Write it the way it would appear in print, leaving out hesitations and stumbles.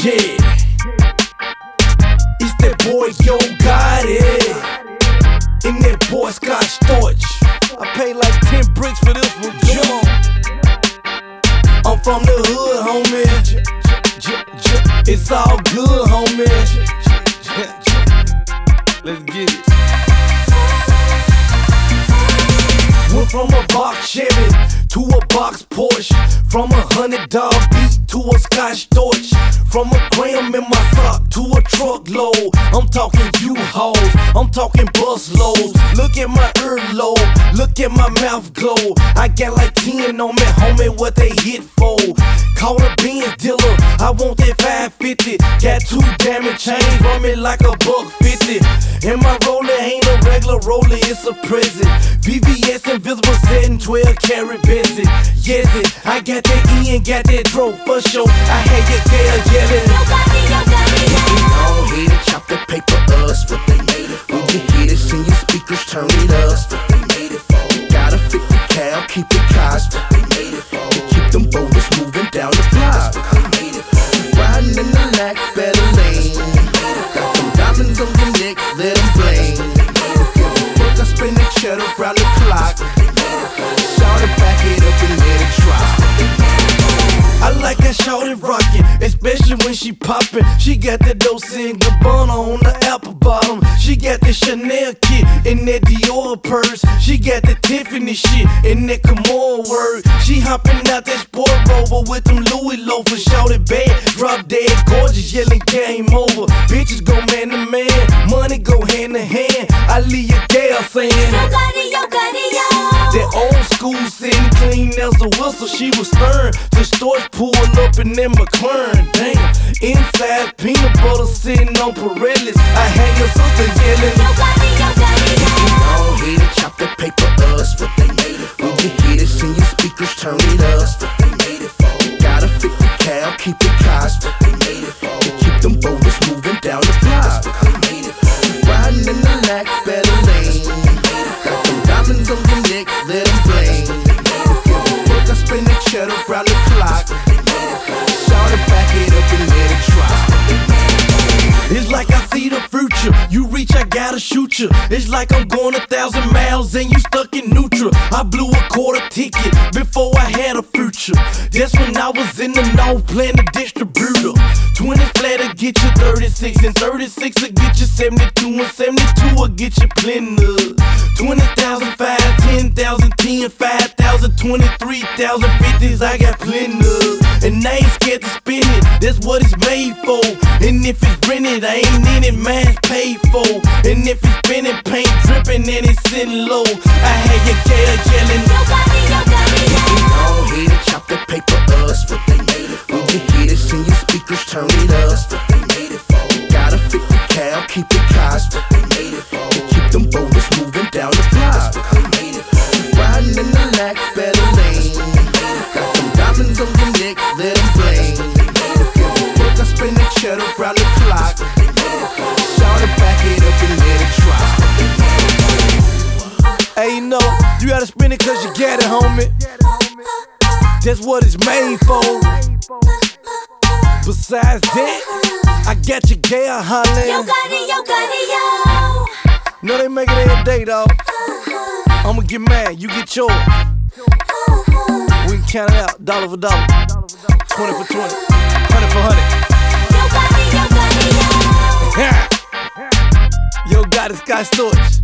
Yeah, it's that boy Yo Gotti and that boy Scott Storch. I paid like 10 bricks for this one, John. I'm from the hood, homie. It's all good, homie. Let's get it. Went from a box Chevy to a box Porsche, from $100 beat to a Scotch Storch, from a gram in my sock to a truckload. I'm talking U-Hauls, I'm talking bus loads. Look at my earlobe, look at my mouth glow. I got like 10 on me, homie, what they hit for? Call a Benz dealer, I want that 550. Got 2 diamond chains on me like a $150. And my roller ain't a regular roller, it's a present. VVS invisible setting, 12 karat Benson. Yes, I got that E and got that dro for sure. I had your girl yelling. Go ahead and chop that paper, us what they made it for. You hear this in your speakers, turn it up. What they made it for. Got a 50 cal, keep it cost. What they made it for. To keep them boulders moving down the block. What they made it for. Riding in the lack, better lane. Got some diamonds on your neck, let them blame. I spin that cheddar round the clock. Shout it, back it up and let it drop. I like that shorty rockin', especially when she poppin'. She got that Dolce & Gabbana on the apple bottom. She got that Chanel kit and that Dior purse. She got that Tiffany shit and that Camore work. She hoppin' out that Sport Rover with them Louis loafers. Shorty bad, drop dead gorgeous, yelling game over. Bitches go man to man, money go hand to hand. I leave your gal saying, Yo Gotti, yo Gotti, yo. that old school sitting clean as a whistle. She was stern. The Storch pulled up in that McLaren. Damn, inside peanut butter sitting on Pirellis. I had your sister yelling. Yo Gotti, yo Gotti, yo. Go ahead and chop that paper, us what they made it for. You hear this in your speakers, turn it up. What they made it for. Got a 50 cal, keep it cost. What they made it for. To keep them boulders moving down the block. What they made it for. Riding in the lack, better lane. Got some diamonds on your neck, let them blame. I spin that cheddar round the clock. Shout it, back it up and let it drop. It's like I see the future. You reach, I gotta shoot you. It's like I'm going 1,000 miles and you stuck in neutral. I blew a quarter ticket before I had a future. That's when I was in the north playing the distributor. 20 flat will get you 36, and 36 will get you 72, and 72 will get you plenty. 20,000, 5, 10,000, 10, 5,000, 23,000, 50s, I got plenty. And I ain't scared to spend it, that's what it's made for. And if it's rented, I ain't in it, mine's paid for. And if it's spinning, paint dripping, and it's sitting low, I had your gal yelling. Yo Gotti, yo Gotti, yo. Go ahead and chop that paper, us what they made it for. You hear this in your speakers, turn it up. What they made it for. Got a 50 cal, keep it cost. What they made it for. To keep them boulders moving down the block. What they made it for. Riding in the lack, better lane. Got some diamonds on your neck, let them blame. I spin that cheddar round the clock. Shout it, back it up and let it drop. Hey, you know, you gotta spin it cause you get it, homie. That's what it's made for. Besides that, I got your gal Yo hollering. Gotti, yo Gotti, yo. No, they make it every day, dawg. I'ma get mad, you get yours. We can count it out, dollar for dollar, 20 for 20, 100 for 100. Yo Gotti, yo Gotti, yo. Yo Gotti, Scott Storch.